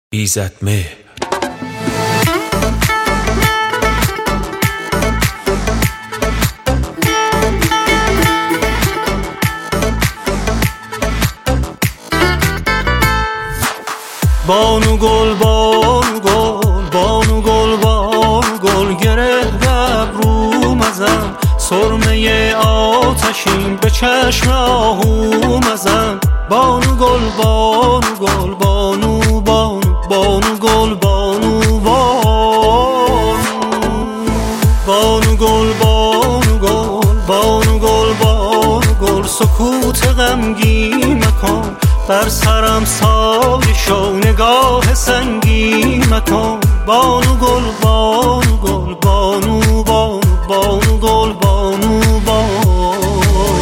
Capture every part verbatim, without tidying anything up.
ایزد مهر. بانو گل بانو گل بانو گل بانو گل گره ابروم ازم، سرمه آتشین به چشم آهوم ازم. بانو گل بانو گل بانو بانو بانو گل بانو بانو بانو گل بانو گل بانو گل بانو گل سکوت غمگین مکن، بر سرم سایه شو نگاه سنگین مکن. بانو گل بانو گل بانو بانو بانو گل بانو بانو.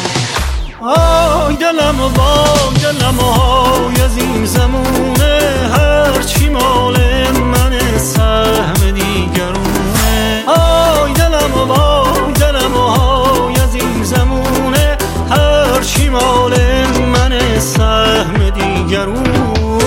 آی دلم و وای دلم و های از این زمونه، هرچی مال من سهم دیگرونه. آی دلم و وای دلم و های از این زمونه، هرچی مال من سهم دیگرونه.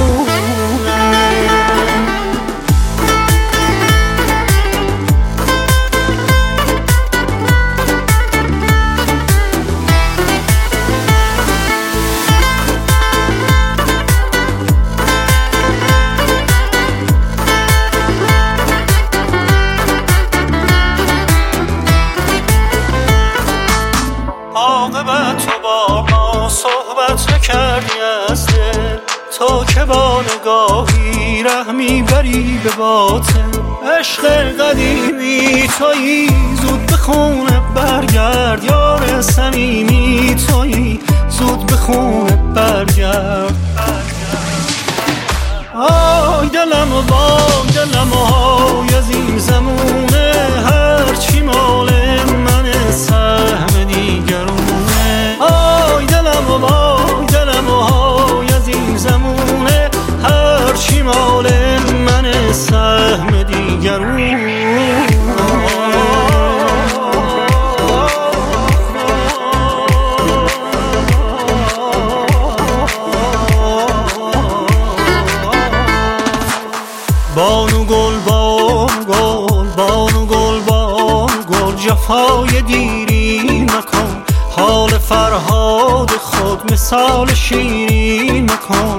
عاقبت تو با ما صحبت نکردی از دل، تو که با نگاهی رحمی بری به باطن. عشق قدیمی تویی زود به خونه برگرد، یار صمیمی تویی زود به خونه برگرد. آی دلم و وای دلم و های از این زمونه، هرچی مال من سهم دیگرونه. آی دلم و وای دلم و های از این زمونه، هرچی مال من سهم دیگرونه. بانو گل بانو گل بانو گل بانو گل جفای دیری مکن، حال فرهاد خود مثال شیرین مکن.